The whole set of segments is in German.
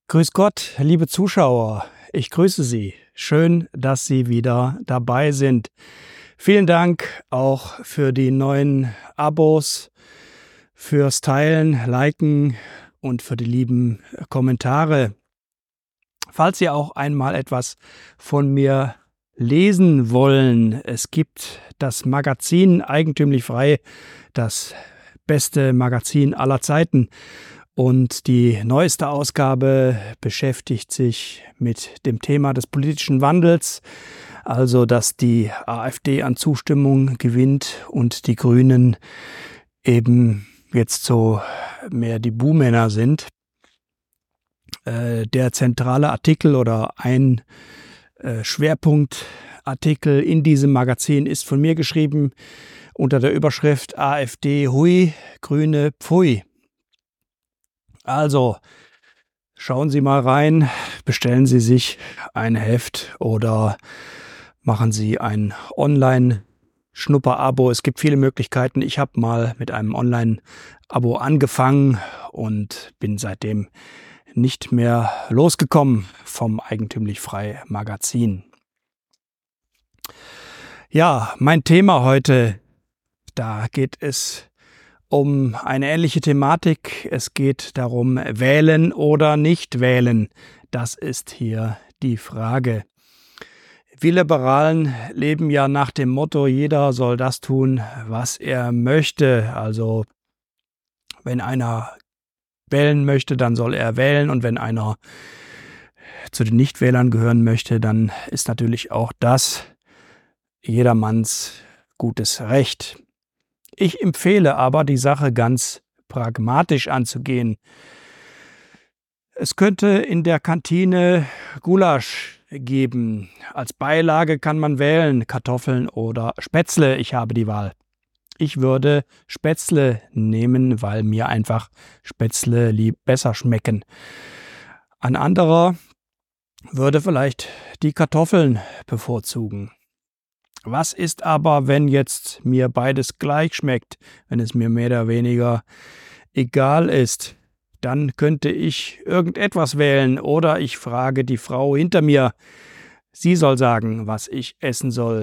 Grüß Gott, liebe Zuschauer, ich grüße Sie. Schön, dass Sie wieder dabei sind. Vielen Dank auch für die neuen Abos, fürs Teilen, Liken und für die lieben Kommentare. Falls Sie auch einmal etwas von mir lesen wollen, es gibt das Magazin Eigentümlich Frei, das beste Magazin aller Zeiten. Und die neueste Ausgabe beschäftigt sich mit dem Thema des politischen Wandels, also dass die AfD an Zustimmung gewinnt und die Grünen eben jetzt so mehr die Buhmänner sind. Der zentrale Artikel oder ein Schwerpunktartikel in diesem Magazin ist von mir geschrieben unter der Überschrift AfD Hui, Grüne Pfui. Also, schauen Sie mal rein, bestellen Sie sich ein Heft oder machen Sie ein Online-Schnupper-Abo. Es gibt viele Möglichkeiten. Ich habe mal mit einem Online-Abo angefangen und bin seitdem nicht mehr losgekommen vom Eigentümlich Frei Magazin. Ja, mein Thema heute, da geht es um eine ähnliche Thematik. Es geht darum, wählen oder nicht wählen. Das ist hier die Frage. Wir Liberalen leben ja nach dem Motto, jeder soll das tun, was er möchte. Also wenn einer wählen möchte, dann soll er wählen. Und wenn einer zu den Nichtwählern gehören möchte, dann ist natürlich auch das jedermanns gutes Recht. Ich empfehle aber, die Sache ganz pragmatisch anzugehen. Es könnte in der Kantine Gulasch geben. Als Beilage kann man wählen, Kartoffeln oder Spätzle. Ich habe die Wahl. Ich würde Spätzle nehmen, weil mir einfach Spätzle besser schmecken. Ein anderer würde vielleicht die Kartoffeln bevorzugen. Was ist aber, wenn jetzt mir beides gleich schmeckt, wenn es mir mehr oder weniger egal ist? Dann könnte ich irgendetwas wählen oder ich frage die Frau hinter mir. Sie soll sagen, was ich essen soll.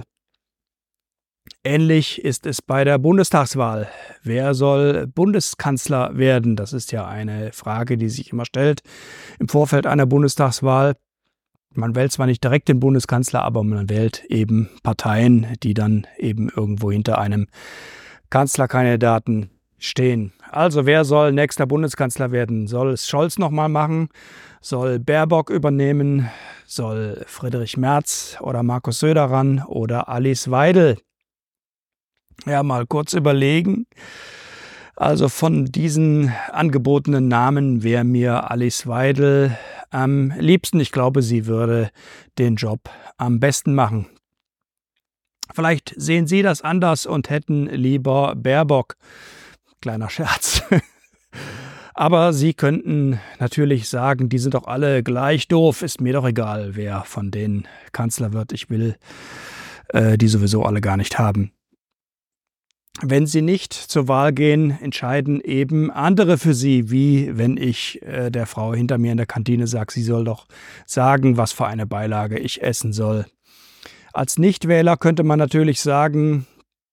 Ähnlich ist es bei der Bundestagswahl. Wer soll Bundeskanzler werden? Das ist ja eine Frage, die sich immer stellt im Vorfeld einer Bundestagswahl. Man wählt zwar nicht direkt den Bundeskanzler, aber man wählt eben Parteien, die dann eben irgendwo hinter einem Kanzlerkandidaten stehen. Also wer soll nächster Bundeskanzler werden? Soll es Scholz nochmal machen? Soll Baerbock übernehmen? Soll Friedrich Merz oder Markus Söder ran oder Alice Weidel? Ja, mal kurz überlegen. Also von diesen angebotenen Namen wäre mir Alice Weidel am liebsten. Ich glaube, sie würde den Job am besten machen. Vielleicht sehen Sie das anders und hätten lieber Baerbock. Kleiner Scherz. Aber Sie könnten natürlich sagen, die sind doch alle gleich doof. Ist mir doch egal, wer von denen Kanzler wird. Ich will die sowieso alle gar nicht haben. Wenn Sie nicht zur Wahl gehen, entscheiden eben andere für Sie, wie wenn ich der Frau hinter mir in der Kantine sage, sie soll doch sagen, was für eine Beilage ich essen soll. Als Nichtwähler könnte man natürlich sagen,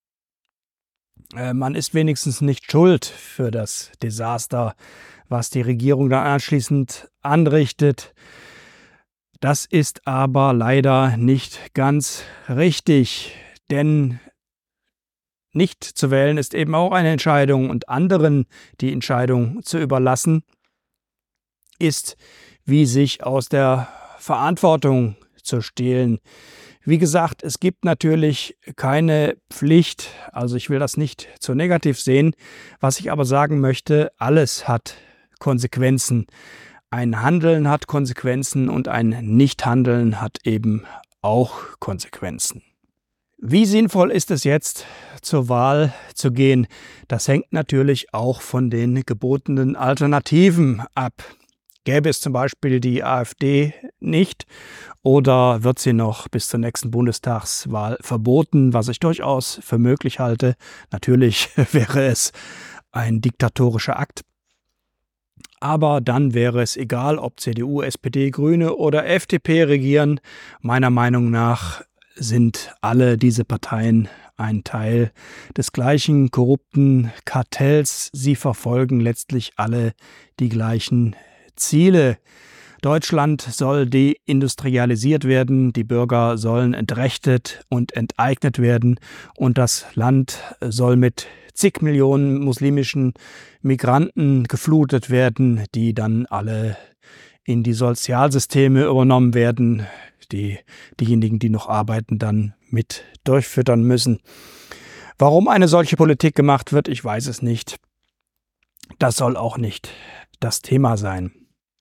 man ist wenigstens nicht schuld für das Desaster, was die Regierung dann anschließend anrichtet. Das ist aber leider nicht ganz richtig, denn nicht zu wählen ist eben auch eine Entscheidung und anderen die Entscheidung zu überlassen, ist wie sich aus der Verantwortung zu stehlen. Wie gesagt, es gibt natürlich keine Pflicht, also ich will das nicht zu negativ sehen. Was ich aber sagen möchte, alles hat Konsequenzen. Ein Handeln hat Konsequenzen und ein Nichthandeln hat eben auch Konsequenzen. Wie sinnvoll ist es jetzt, zur Wahl zu gehen? Das hängt natürlich auch von den gebotenen Alternativen ab. Gäbe es zum Beispiel die AfD nicht oder wird sie noch bis zur nächsten Bundestagswahl verboten, was ich durchaus für möglich halte? Natürlich wäre es ein diktatorischer Akt. Aber dann wäre es egal, ob CDU, SPD, Grüne oder FDP regieren. Meiner Meinung nach sind alle diese Parteien ein Teil des gleichen korrupten Kartells. Sie verfolgen letztlich alle die gleichen Ziele. Deutschland soll deindustrialisiert werden, die Bürger sollen entrechtet und enteignet werden und das Land soll mit zig Millionen muslimischen Migranten geflutet werden, die dann alle in die Sozialsysteme übernommen werden, diejenigen, die noch arbeiten, dann mit durchfüttern müssen. Warum eine solche Politik gemacht wird, ich weiß es nicht. Das soll auch nicht das Thema sein.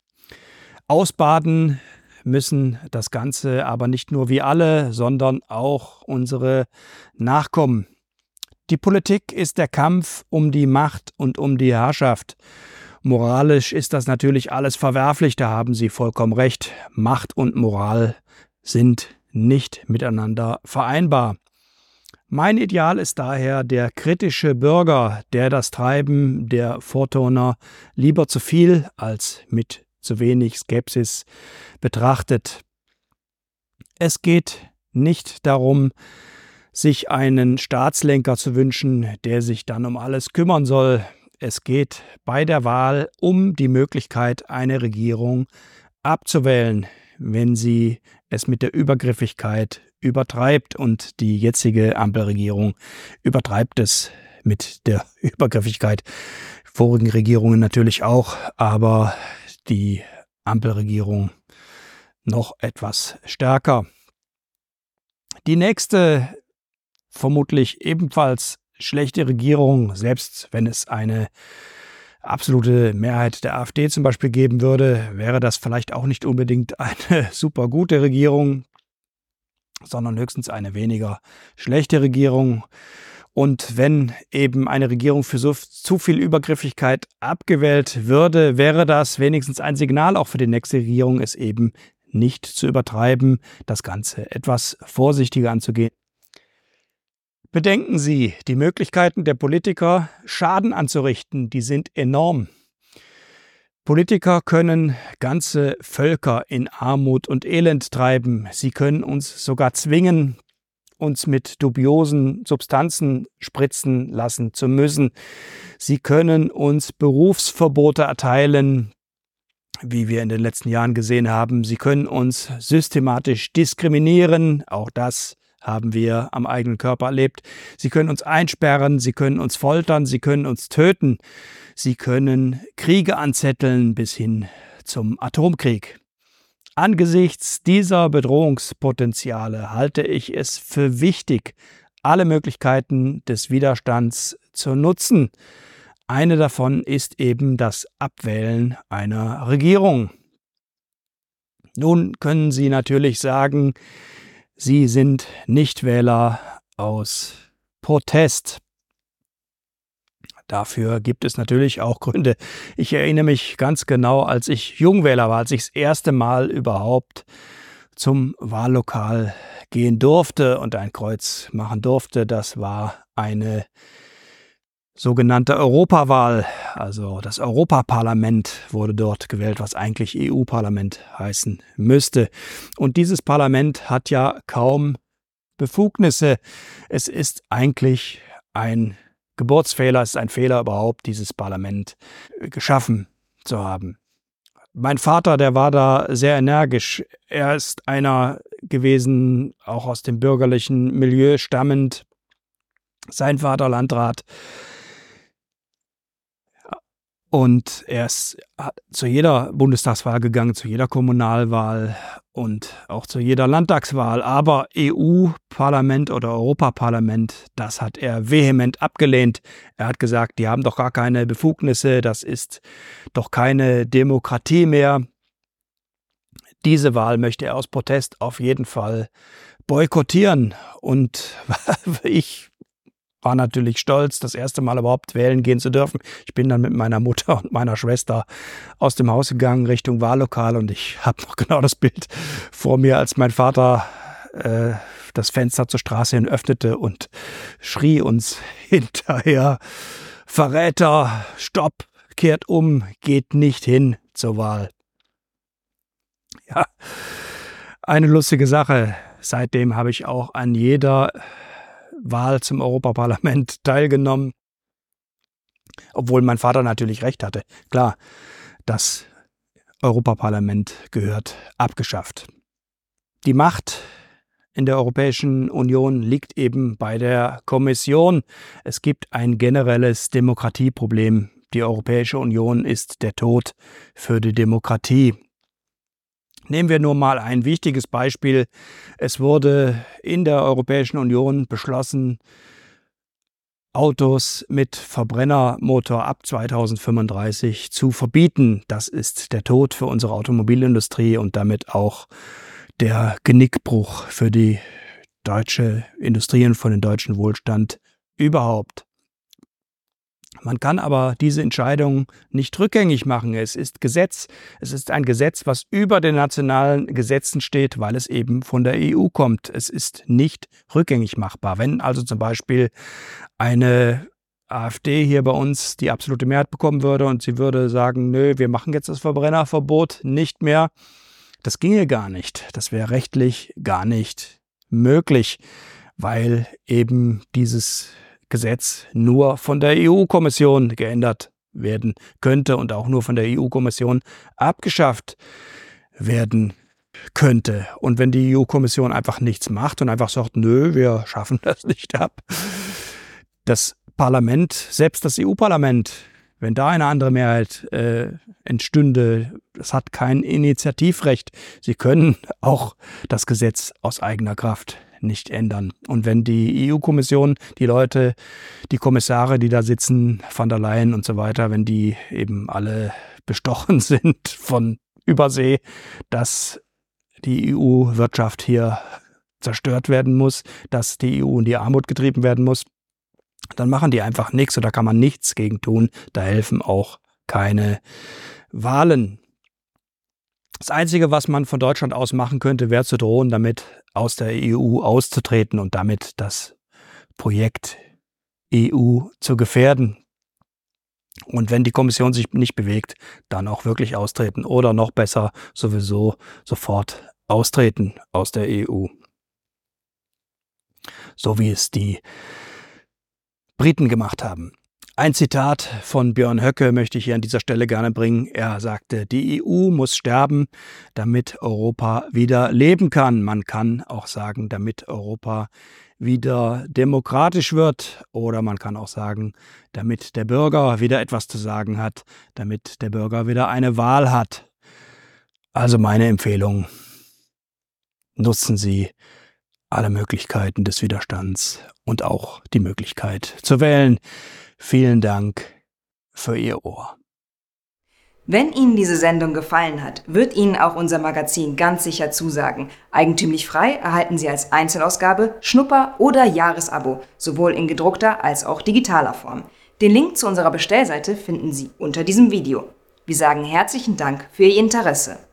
Ausbaden müssen das Ganze aber nicht nur wir alle, sondern auch unsere Nachkommen. Die Politik ist der Kampf um die Macht und um die Herrschaft. Moralisch ist das natürlich alles verwerflich, da haben Sie vollkommen recht. Macht und Moral sind nicht miteinander vereinbar. Mein Ideal ist daher der kritische Bürger, der das Treiben der Vorturner lieber zu viel als mit zu wenig Skepsis betrachtet. Es geht nicht darum, sich einen Staatslenker zu wünschen, der sich dann um alles kümmern soll. Es geht bei der Wahl um die Möglichkeit, eine Regierung abzuwählen, wenn sie es mit der Übergriffigkeit übertreibt. Und die jetzige Ampelregierung übertreibt es mit der Übergriffigkeit. Vorigen Regierungen natürlich auch, aber die Ampelregierung noch etwas stärker. Die nächste, vermutlich ebenfalls schlechte Regierung, selbst wenn es eine absolute Mehrheit der AfD zum Beispiel geben würde, wäre das vielleicht auch nicht unbedingt eine super gute Regierung, sondern höchstens eine weniger schlechte Regierung. Und wenn eben eine Regierung für zu viel Übergriffigkeit abgewählt würde, wäre das wenigstens ein Signal auch für die nächste Regierung, es eben nicht zu übertreiben, das Ganze etwas vorsichtiger anzugehen. Bedenken Sie, die Möglichkeiten der Politiker, Schaden anzurichten, die sind enorm. Politiker können ganze Völker in Armut und Elend treiben. Sie können uns sogar zwingen, uns mit dubiosen Substanzen spritzen lassen zu müssen. Sie können uns Berufsverbote erteilen, wie wir in den letzten Jahren gesehen haben. Sie können uns systematisch diskriminieren. Auch das haben wir am eigenen Körper erlebt. Sie können uns einsperren, sie können uns foltern, sie können uns töten. Sie können Kriege anzetteln bis hin zum Atomkrieg. Angesichts dieser Bedrohungspotenziale halte ich es für wichtig, alle Möglichkeiten des Widerstands zu nutzen. Eine davon ist eben das Abwählen einer Regierung. Nun können Sie natürlich sagen, Sie sind Nichtwähler aus Protest. Dafür gibt es natürlich auch Gründe. Ich erinnere mich ganz genau, als ich Jungwähler war, als ich das erste Mal überhaupt zum Wahllokal gehen durfte und ein Kreuz machen durfte. Das war eine sogenannte Europawahl. Also das Europaparlament wurde dort gewählt, was eigentlich EU-Parlament heißen müsste. Und dieses Parlament hat ja kaum Befugnisse. Es ist eigentlich ein Geburtsfehler, es ist ein Fehler überhaupt, dieses Parlament geschaffen zu haben. Mein Vater, der war da sehr energisch. Er ist einer gewesen, auch aus dem bürgerlichen Milieu stammend. Sein Vater Landrat. Und er ist zu jeder Bundestagswahl gegangen, zu jeder Kommunalwahl und auch zu jeder Landtagswahl. Aber EU-Parlament oder Europaparlament, das hat er vehement abgelehnt. Er hat gesagt, die haben doch gar keine Befugnisse, das ist doch keine Demokratie mehr. Diese Wahl möchte er aus Protest auf jeden Fall boykottieren. Und ich war natürlich stolz, das erste Mal überhaupt wählen gehen zu dürfen. Ich bin dann mit meiner Mutter und meiner Schwester aus dem Haus gegangen Richtung Wahllokal und ich habe noch genau das Bild vor mir, als mein Vater das Fenster zur Straße hin öffnete und schrie uns hinterher: Verräter, stopp, kehrt um, geht nicht hin zur Wahl. Ja, eine lustige Sache. Seitdem habe ich auch an jeder Wahl zum Europaparlament teilgenommen, obwohl mein Vater natürlich recht hatte. Klar, das Europaparlament gehört abgeschafft. Die Macht in der Europäischen Union liegt eben bei der Kommission. Es gibt ein generelles Demokratieproblem. Die Europäische Union ist der Tod für die Demokratie. Nehmen wir nur mal ein wichtiges Beispiel. Es wurde in der Europäischen Union beschlossen, Autos mit Verbrennermotor ab 2035 zu verbieten. Das ist der Tod für unsere Automobilindustrie und damit auch der Genickbruch für die deutsche Industrie und für den deutschen Wohlstand überhaupt. Man kann aber diese Entscheidung nicht rückgängig machen. Es ist Gesetz. Es ist ein Gesetz, was über den nationalen Gesetzen steht, weil es eben von der EU kommt. Es ist nicht rückgängig machbar. Wenn also zum Beispiel eine AfD hier bei uns die absolute Mehrheit bekommen würde und sie würde sagen, nö, wir machen jetzt das Verbrennerverbot nicht mehr, das ginge gar nicht. Das wäre rechtlich gar nicht möglich, weil eben dieses Gesetz nur von der EU-Kommission geändert werden könnte und auch nur von der EU-Kommission abgeschafft werden könnte. Und wenn die EU-Kommission einfach nichts macht und einfach sagt, nö, wir schaffen das nicht ab, das Parlament, selbst das EU-Parlament, wenn da eine andere Mehrheit entstünde, das hat kein Initiativrecht. Sie können auch das Gesetz aus eigener Kraft nicht ändern. Und wenn die EU-Kommission, die Leute, die Kommissare, die da sitzen, von der Leyen und so weiter, wenn die eben alle bestochen sind von Übersee, dass die EU-Wirtschaft hier zerstört werden muss, dass die EU in die Armut getrieben werden muss, dann machen die einfach nichts und da kann man nichts gegen tun. Da helfen auch keine Wahlen. Das Einzige, was man von Deutschland aus machen könnte, wäre zu drohen, damit aus der EU auszutreten und damit das Projekt EU zu gefährden. Und wenn die Kommission sich nicht bewegt, dann auch wirklich austreten oder noch besser sowieso sofort austreten aus der EU. So wie es die Briten gemacht haben. Ein Zitat von Björn Höcke möchte ich hier an dieser Stelle gerne bringen. Er sagte, die EU muss sterben, damit Europa wieder leben kann. Man kann auch sagen, damit Europa wieder demokratisch wird. Oder man kann auch sagen, damit der Bürger wieder etwas zu sagen hat, damit der Bürger wieder eine Wahl hat. Also meine Empfehlung, nutzen Sie alle Möglichkeiten des Widerstands und auch die Möglichkeit zu wählen. Vielen Dank für Ihr Ohr. Wenn Ihnen diese Sendung gefallen hat, wird Ihnen auch unser Magazin ganz sicher zusagen. Eigentümlich frei erhalten Sie als Einzelausgabe, Schnupper- oder Jahresabo, sowohl in gedruckter als auch digitaler Form. Den Link zu unserer Bestellseite finden Sie unter diesem Video. Wir sagen herzlichen Dank für Ihr Interesse.